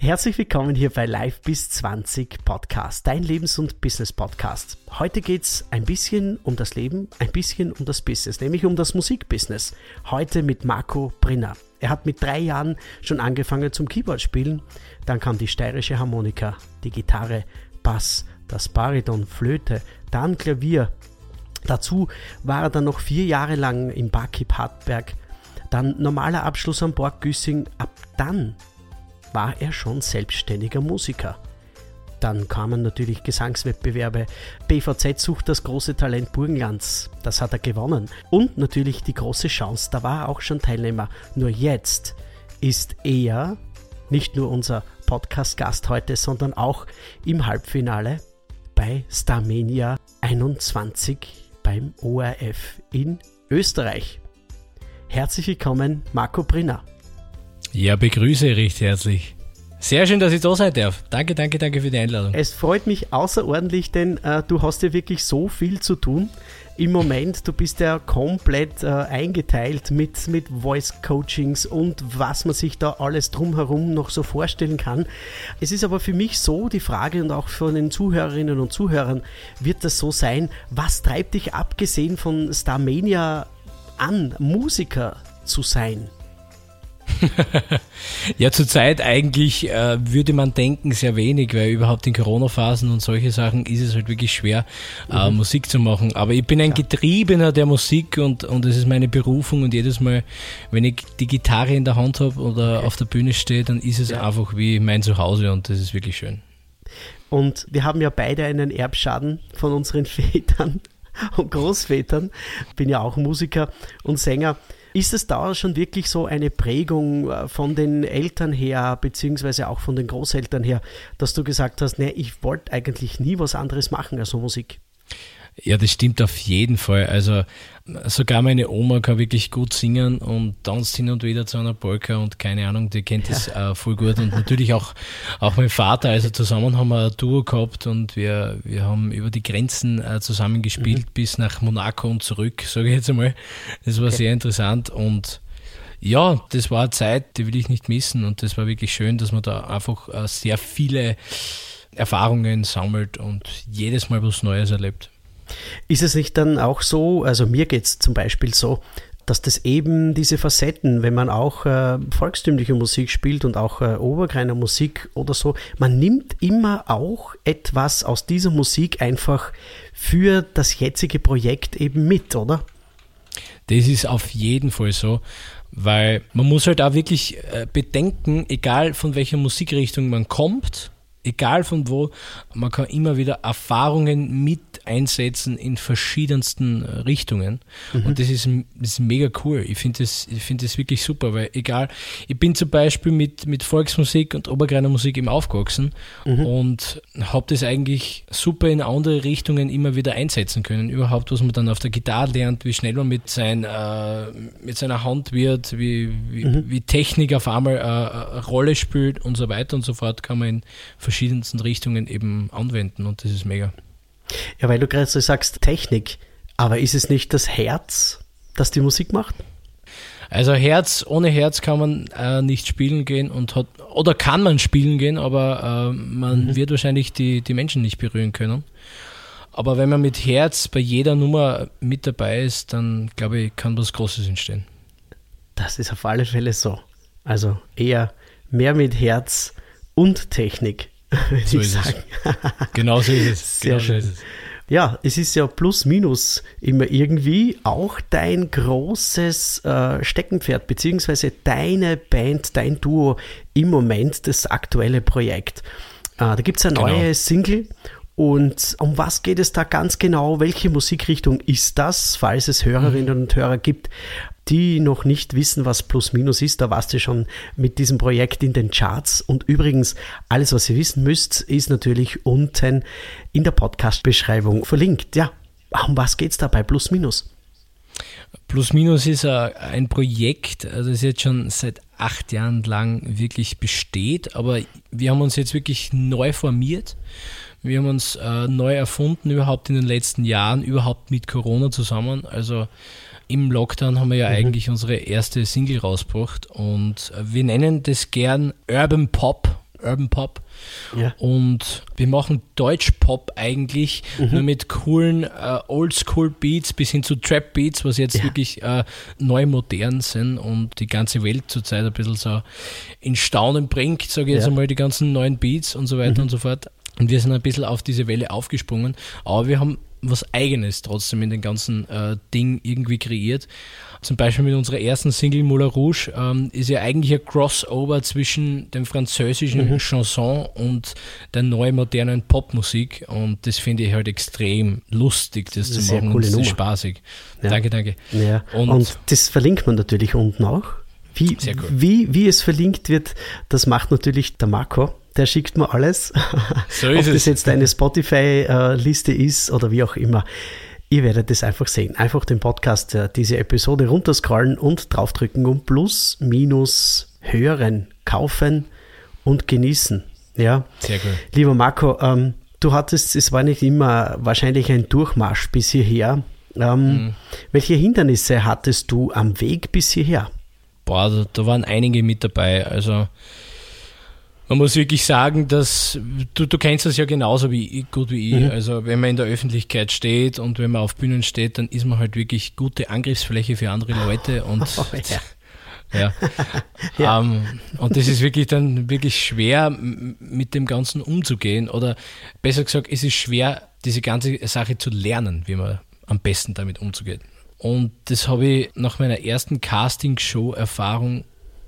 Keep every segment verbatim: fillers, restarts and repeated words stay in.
Herzlich willkommen hier bei Live bis zwanzig Podcast, dein Lebens- und Business-Podcast. Heute geht es ein bisschen um das Leben, ein bisschen um das Business, nämlich um das Musikbusiness. Heute mit Marco Brinner. Er hat mit drei Jahren schon angefangen zum Keyboard spielen, dann kam die steirische Harmonika, die Gitarre, Bass, das Bariton, Flöte, dann Klavier. Dazu war er dann noch vier Jahre lang im Barkeep Hartberg, dann normaler Abschluss am Borg Güssing. Ab dann war er schon selbstständiger Musiker. Dann kamen natürlich Gesangswettbewerbe. B V Z sucht das große Talent Burgenlands. Das hat er gewonnen. Und natürlich die große Chance, da war er auch schon Teilnehmer. Nur jetzt ist er nicht nur unser Podcast-Gast heute, sondern auch im Halbfinale bei Starmania einundzwanzig beim O R F in Österreich. Herzlich willkommen, Marco Brinner. Ja, begrüße recht herzlich. Sehr schön, dass ich da sein darf. Danke, danke, danke für die Einladung. Es freut mich außerordentlich, denn äh, du hast ja wirklich so viel zu tun im Moment. Du bist ja komplett äh, eingeteilt mit, mit Voice-Coachings und was man sich da alles drumherum noch so vorstellen kann. Es ist aber für mich so die Frage und auch von den Zuhörerinnen und Zuhörern wird das so sein, was treibt dich abgesehen von Starmania an, Musiker zu sein? Ja, zurzeit eigentlich äh, würde man denken sehr wenig, weil überhaupt in Corona-Phasen und solche Sachen ist es halt wirklich schwer, mhm. äh, Musik zu machen. Aber ich bin ein ja. Getriebener der Musik und, und es ist meine Berufung und jedes Mal, wenn ich die Gitarre in der Hand habe oder okay. auf der Bühne stehe, dann ist es ja. einfach wie mein Zuhause und das ist wirklich schön. Und wir haben ja beide einen Erbschaden von unseren Vätern und Großvätern. Ich bin ja auch Musiker und Sänger. Ist es da schon wirklich so eine Prägung von den Eltern her, beziehungsweise auch von den Großeltern her, dass du gesagt hast, ne, ich wollte eigentlich nie was anderes machen als Musik? Ja, das stimmt auf jeden Fall. Also sogar meine Oma kann wirklich gut singen und tanzt hin und wieder zu einer Polka und keine Ahnung, die kennt das ja. äh, voll gut. Und natürlich auch, auch mein Vater, also zusammen haben wir ein Duo gehabt und wir, wir haben über die Grenzen äh, zusammen gespielt mhm. bis nach Monaco und zurück, sage ich jetzt einmal. Das war okay. sehr interessant und ja, das war eine Zeit, die will ich nicht missen und das war wirklich schön, dass man da einfach äh, sehr viele Erfahrungen sammelt und jedes Mal was Neues erlebt. Ist es nicht dann auch so, also mir geht es zum Beispiel so, dass das eben diese Facetten, wenn man auch äh, volkstümliche Musik spielt und auch äh, Obergreiner Musik oder so, man nimmt immer auch etwas aus dieser Musik einfach für das jetzige Projekt eben mit, oder? Das ist auf jeden Fall so, weil man muss halt auch wirklich äh, bedenken, egal von welcher Musikrichtung man kommt, egal von wo, man kann immer wieder Erfahrungen mit einsetzen in verschiedensten Richtungen. Mhm. Und das ist, das ist mega cool. Ich finde das, ich finde das wirklich super, weil egal, ich bin zum Beispiel mit, mit Volksmusik und Obergreiner Musik eben aufgewachsen mhm. und habe das eigentlich super in andere Richtungen immer wieder einsetzen können. Überhaupt, was man dann auf der Gitarre lernt, wie schnell man mit, sein, äh, mit seiner Hand wird, wie, wie, mhm. wie Technik auf einmal äh, eine Rolle spielt und so weiter und so fort, kann man in verschiedensten Richtungen eben anwenden und das ist mega. Ja, weil du gerade so sagst, Technik, aber ist es nicht das Herz, das die Musik macht? Also Herz, ohne Herz kann man äh, nicht spielen gehen und hat, oder kann man spielen gehen, aber äh, man mhm. wird wahrscheinlich die, die Menschen nicht berühren können. Aber wenn man mit Herz bei jeder Nummer mit dabei ist, dann glaube ich, kann was Großes entstehen. Das ist auf alle Fälle so. Also eher mehr mit Herz und Technik. So ist es. Genau so ist es. Sehr genau schön. So ist es. Ja, es ist ja plus minus immer irgendwie auch dein großes äh, Steckenpferd, beziehungsweise deine Band, dein Duo im Moment, das aktuelle Projekt. Äh, da gibt es eine genau. neue Single. Und um was geht es da ganz genau? Welche Musikrichtung ist das, falls es Hörerinnen und Hörer gibt, die noch nicht wissen, was Plus Minus ist? Da warst du schon mit diesem Projekt in den Charts. Und übrigens, alles, was ihr wissen müsst, ist natürlich unten in der Podcast-Beschreibung verlinkt. Ja, um was geht es da bei Plus Minus? Plus Minus ist ein Projekt, also das jetzt schon seit acht Jahren lang wirklich besteht, aber wir haben uns jetzt wirklich neu formiert. Wir haben uns äh, neu erfunden, überhaupt in den letzten Jahren, überhaupt mit Corona zusammen. Also im Lockdown haben wir ja mhm. eigentlich unsere erste Single rausgebracht und wir nennen das gern Urban Pop Urban Pop. Ja. Und wir machen Deutsch-Pop eigentlich, mhm. nur mit coolen äh, Oldschool-Beats bis hin zu Trap-Beats, was jetzt ja. wirklich äh, neu modern sind und die ganze Welt zurzeit ein bisschen so in Staunen bringt, sage ich jetzt ja. einmal, die ganzen neuen Beats und so weiter mhm. und so fort. Und wir sind ein bisschen auf diese Welle aufgesprungen, aber wir haben was Eigenes trotzdem in den ganzen äh, Ding irgendwie kreiert. Zum Beispiel mit unserer ersten Single Moulin Rouge ähm, ist ja eigentlich ein Crossover zwischen dem französischen mhm. Chanson und der neuen modernen Popmusik und das finde ich halt extrem lustig, das, das zu machen und das ist spaßig. Ja. Danke, danke. Ja. Und, und das verlinkt man natürlich unten auch. Wie, Sehr cool. wie, wie es verlinkt wird, das macht natürlich der Marco. Der schickt mir alles, so ist ob das es. Jetzt eine Spotify-Liste ist oder wie auch immer. Ihr werdet das einfach sehen. Einfach den Podcast, diese Episode runterscrollen und draufdrücken und plus, minus hören, kaufen und genießen. Ja. Sehr gut. Lieber Marco, ähm, du hattest, es war nicht immer wahrscheinlich ein Durchmarsch bis hierher. Ähm, mhm. Welche Hindernisse hattest du am Weg bis hierher? Boah, da, da waren einige mit dabei. Also man muss wirklich sagen, dass du, du kennst das ja genauso wie gut wie ich. Mhm. Also wenn man in der Öffentlichkeit steht und wenn man auf Bühnen steht, dann ist man halt wirklich gute Angriffsfläche für andere Leute und oh, ja. Ja. ja. Um, und das ist wirklich dann wirklich schwer, mit dem Ganzen umzugehen. Oder besser gesagt, es ist schwer, diese ganze Sache zu lernen, wie man am besten damit umzugehen. Und das habe ich nach meiner ersten Casting-Show-Erfahrung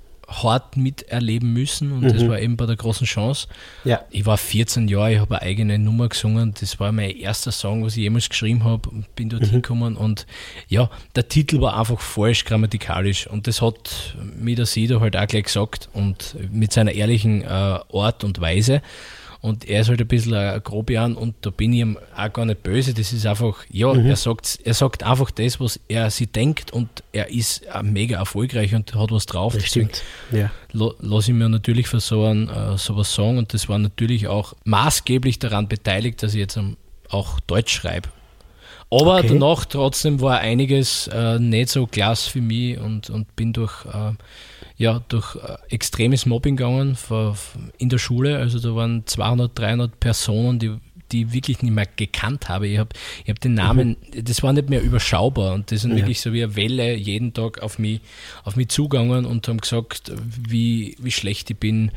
hart miterleben müssen und mhm. das war eben bei der großen Chance. Ja. Ich war vierzehn Jahre, ich habe eine eigene Nummer gesungen, das war mein erster Song, was ich jemals geschrieben habe und bin dort mhm. hingekommen und ja, der Titel war einfach falsch grammatikalisch und das hat mir der Sido halt auch gleich gesagt und mit seiner ehrlichen äh, Art und Weise. Und er ist halt ein bisschen ein Grobian und da bin ich ihm auch gar nicht böse. Das ist einfach, ja, mhm. er sagt er sagt einfach das, was er sich denkt und er ist mega erfolgreich und hat was drauf. Das Deswegen ja. lasse ich mir natürlich für so ein, uh, sowas sagen und das war natürlich auch maßgeblich daran beteiligt, dass ich jetzt um, auch Deutsch schreibe. Aber okay. danach trotzdem war einiges uh, nicht so klasse für mich und, und bin durch... Uh, ja, durch äh, extremes Mobbing gegangen für, für in der Schule. Also da waren zweihundert, dreihundert Personen, die die ich wirklich nicht mehr gekannt habe. Ich habe ich hab den Namen, mhm. das war nicht mehr überschaubar und das sind ja. wirklich so wie eine Welle jeden Tag auf mich, auf mich zugegangen und haben gesagt, wie, wie schlecht ich bin,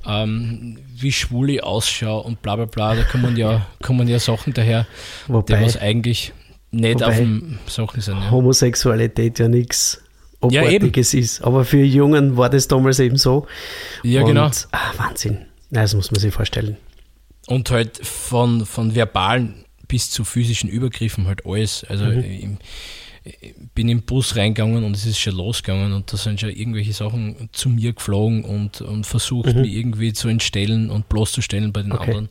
ähm, wie schwul ich ausschaue und bla bla bla. Da kommen ja, kommen ja Sachen daher, wobei, die was eigentlich nicht wobei auf dem Sachen sind. Ja. Homosexualität ja nichts Obartiges ja, ist. Aber für Jungen war das damals eben so. Ja, und, genau. Ah, Wahnsinn. Das muss man sich vorstellen. Und halt von, von verbalen bis zu physischen Übergriffen halt alles. Also mhm. ich, ich bin im Bus reingegangen und es ist schon losgegangen und da sind schon irgendwelche Sachen zu mir geflogen und, und versucht, mhm. mich irgendwie zu entstellen und bloßzustellen bei den okay. anderen.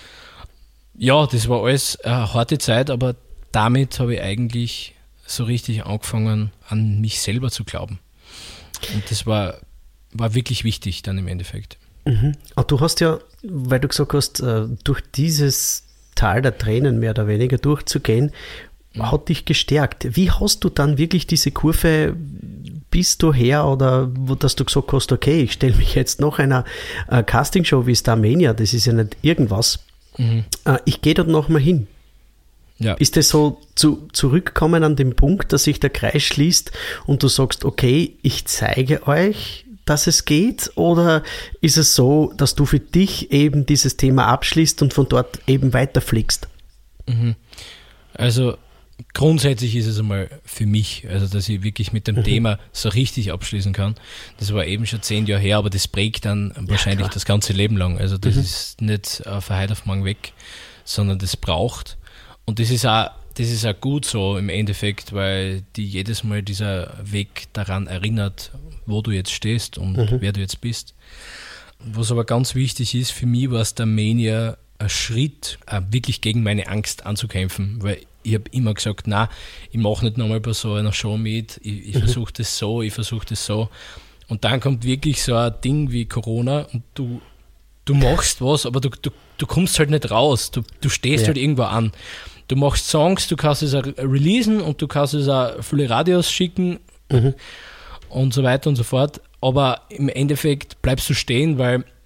Ja, das war alles eine harte Zeit, aber damit habe ich eigentlich so richtig angefangen, an mich selber zu glauben. Und das war, war wirklich wichtig dann im Endeffekt. Mhm. Aber du hast ja, weil du gesagt hast, durch dieses Tal der Tränen mehr oder weniger durchzugehen, mhm. hat dich gestärkt. Wie hast du dann wirklich diese Kurve, bist du her oder wo, dass du gesagt hast, okay, ich stelle mich jetzt noch einer äh, Castingshow wie Starmania, das ist ja nicht irgendwas, mhm. äh, ich gehe dort nochmal hin. Ja. Ist das so zu, zurückkommen an den Punkt, dass sich der Kreis schließt und du sagst, okay, ich zeige euch, dass es geht? Oder ist es so, dass du für dich eben dieses Thema abschließt und von dort eben weiterfliegst? Mhm. Also grundsätzlich ist es einmal für mich, also dass ich wirklich mit dem mhm. Thema so richtig abschließen kann. Das war eben schon zehn Jahre her, aber das prägt dann wahrscheinlich ja, das ganze Leben lang. Also das mhm. ist nicht äh, von heute auf morgen weg, sondern das braucht. Und das ist auch, das ist auch gut so im Endeffekt, weil die jedes Mal dieser Weg daran erinnert, wo du jetzt stehst und mhm. wer du jetzt bist. Was aber ganz wichtig ist, für mich war Starmania ein Schritt, wirklich gegen meine Angst anzukämpfen, weil ich habe immer gesagt, na, ich mache nicht nochmal bei so einer Show mit, ich, ich mhm. versuche das so, ich versuche das so. Und dann kommt wirklich so ein Ding wie Corona und du, du machst was, aber du, du, du kommst halt nicht raus, du, du stehst ja. halt irgendwo an. Du machst Songs, du kannst es auch releasen und du kannst es auch viele Radios schicken mhm. und so weiter und so fort. Aber im Endeffekt bleibst du stehen, weil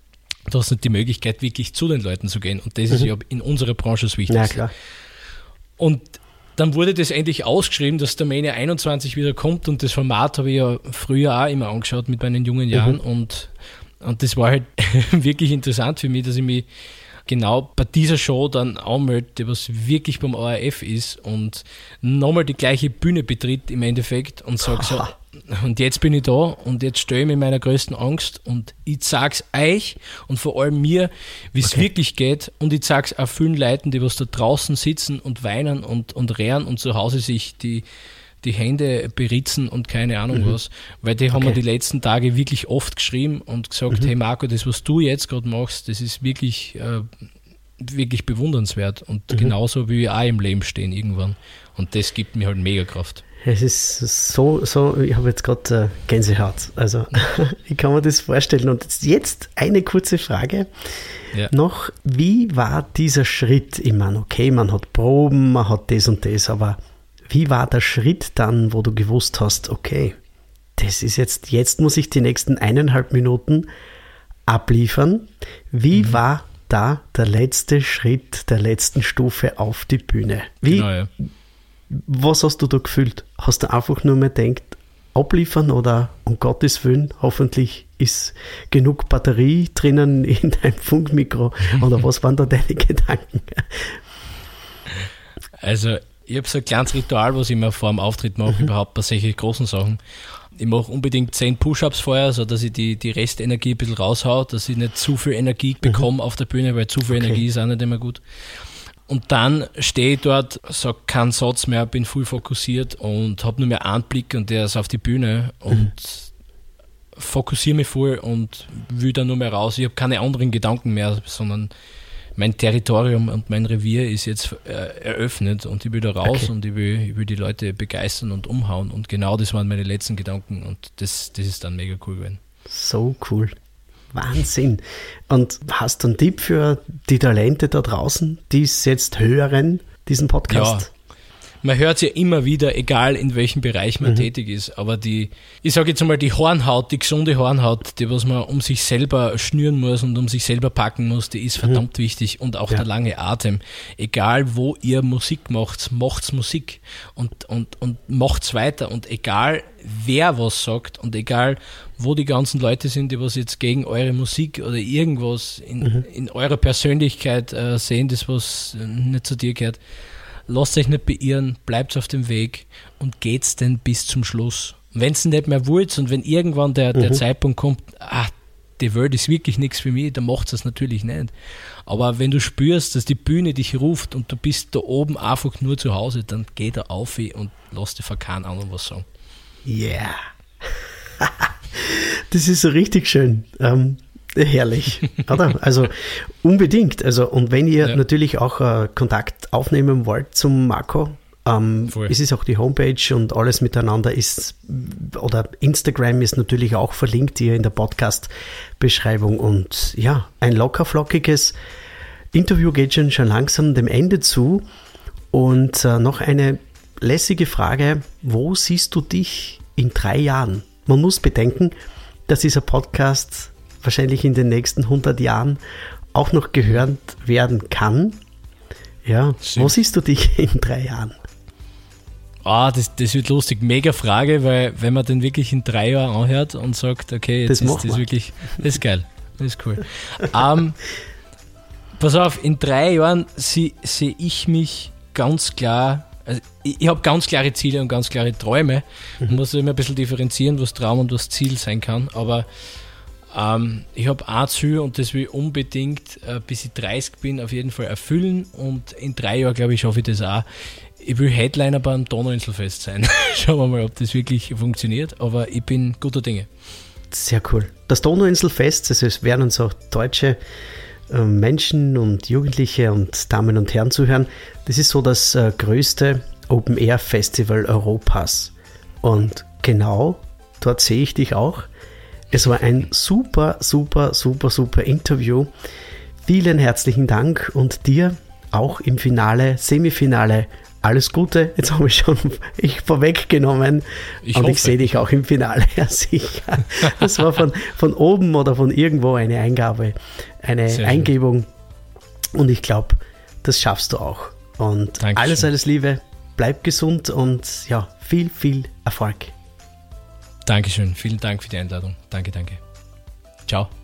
du hast nicht die Möglichkeit, wirklich zu den Leuten zu gehen. Und das mhm. ist ja in unserer Branche das Wichtigste. Ja, klar. Und dann wurde das endlich ausgeschrieben, dass der Mania einundzwanzig wieder kommt, und das Format habe ich ja früher auch immer angeschaut mit meinen jungen Jahren, mhm. und, und das war halt wirklich interessant für mich, dass ich mich genau bei dieser Show dann anmelde, was wirklich beim O R F ist, und nochmal die gleiche Bühne betritt im Endeffekt und sage so, und jetzt bin ich da und jetzt stehe ich mit meiner größten Angst und ich sag's euch und vor allem mir, wie es okay. wirklich geht, und ich sag's auch vielen Leuten, die was da draußen sitzen und weinen und, und rehren und zu Hause sich die, die Hände beritzen und keine Ahnung mhm. was, weil die haben okay. mir die letzten Tage wirklich oft geschrieben und gesagt, mhm. hey Marco, das was du jetzt gerade machst, das ist wirklich, äh, wirklich bewundernswert, und mhm. genauso wie wir auch im Leben stehen irgendwann, und das gibt mir halt mega Kraft. Es ist so, so, ich habe jetzt gerade äh, Gänsehaut. Also ich kann mir das vorstellen. Und jetzt eine kurze Frage ja. noch. Wie war dieser Schritt? Ich meine, okay, man hat Proben, man hat das und das, aber wie war der Schritt dann, wo du gewusst hast, okay, das ist jetzt, jetzt muss ich die nächsten eineinhalb Minuten abliefern. Wie mhm. war da der letzte Schritt der letzten Stufe auf die Bühne? Wie, genau, ja. Was hast du da gefühlt? Hast du einfach nur mehr gedacht, abliefern, oder um Gottes Willen, hoffentlich ist genug Batterie drinnen in deinem Funkmikro, oder was waren da deine Gedanken? Also ich habe so ein kleines Ritual, was ich mir vor dem Auftritt mache, mhm. überhaupt bei solchen großen Sachen. Ich mache unbedingt zehn Push-Ups vorher, so dass ich die, die Restenergie ein bisschen raushaue, dass ich nicht zu viel Energie bekomme mhm. auf der Bühne, weil zu viel okay. Energie ist auch nicht immer gut. Und dann stehe ich dort, sage keinen Satz mehr, bin voll fokussiert und habe nur mehr einen Blick, und der ist auf die Bühne, und mhm. fokussiere mich voll und will dann nur mehr raus. Ich habe keine anderen Gedanken mehr, sondern mein Territorium und mein Revier ist jetzt äh, eröffnet, und ich will da raus okay. und ich will, ich will die Leute begeistern und umhauen, und genau das waren meine letzten Gedanken, und das, das ist dann mega cool gewesen. So cool. Wahnsinn. Und hast du einen Tipp für die Talente da draußen, die es jetzt hören, diesen Podcast? Ja. Man hört es ja immer wieder, egal in welchem Bereich man mhm. tätig ist, aber die, ich sage jetzt einmal, die Hornhaut, die gesunde Hornhaut, die was man um sich selber schnüren muss und um sich selber packen muss, die ist verdammt mhm. wichtig, und auch ja. der lange Atem. Egal wo ihr Musik macht, macht's Musik und, und, und macht's weiter, und egal wer was sagt und egal wo die ganzen Leute sind, die was jetzt gegen eure Musik oder irgendwas in, mhm. in eurer Persönlichkeit äh, sehen, das was nicht zu dir gehört, lasst euch nicht beirren, bleibt auf dem Weg und geht's denn bis zum Schluss. Wenn es nicht mehr wollt und wenn irgendwann der, der mhm. Zeitpunkt kommt, ah, die Welt ist wirklich nichts für mich, dann macht es natürlich nicht. Aber wenn du spürst, dass die Bühne dich ruft und du bist da oben einfach nur zu Hause, dann geh da auf und lass dir von keinem anderen was sagen. Yeah. Das ist so richtig schön. Ähm, herrlich, oder? Also unbedingt. Also, und wenn ihr ja. natürlich auch äh, Kontakt aufnehmen wollt zum Marco, ähm, es ist auch die Homepage und alles miteinander ist, oder Instagram ist natürlich auch verlinkt hier in der Podcast-Beschreibung. Und ja, ein locker flockiges Interview geht schon, schon langsam dem Ende zu. Und äh, noch eine lässige Frage: Wo siehst du dich in drei Jahren? Man muss bedenken, dass dieser Podcast wahrscheinlich in den nächsten hundert Jahren auch noch gehört werden kann. Ja, Stimmt. Wo siehst du dich in drei Jahren? Ah, das, das wird lustig. Mega Frage, weil wenn man den wirklich in drei Jahren anhört und sagt, okay, jetzt das ist das wirklich, das ist geil, das ist cool. um, pass auf, in drei Jahren sehe seh ich mich ganz klar, also ich, ich habe ganz klare Ziele und ganz klare Träume. Mhm. Man muss immer ein bisschen differenzieren, was Traum und was Ziel sein kann, aber ähm, ich habe ein Ziel und das will ich unbedingt, äh, bis ich dreißig bin, auf jeden Fall erfüllen, und in drei Jahren, glaube ich, schaffe ich das auch. Ich will Headliner beim Donauinselfest sein. Schauen wir mal, ob das wirklich funktioniert, aber ich bin guter Dinge. Sehr cool. Das Donauinselfest, also es werden uns auch deutsche äh, Menschen und Jugendliche und Damen und Herren zuhören. Das ist so das äh, größte Open-Air-Festival Europas. Und genau dort sehe ich dich auch. Es war ein super, super, super, super Interview. Vielen herzlichen Dank und dir auch im Finale, Semifinale alles Gute. Jetzt habe ich schon ich vorweggenommen Ich und hoffe. ich sehe dich auch im Finale. Ja, sicher. Das war von, von oben oder von irgendwo eine Eingabe, eine Sehr Eingebung. Und ich glaube, das schaffst du auch. Und Dankeschön. alles, alles Liebe, bleib gesund und ja, viel, viel Erfolg. Dankeschön. Vielen Dank für die Einladung. Danke, danke. Ciao.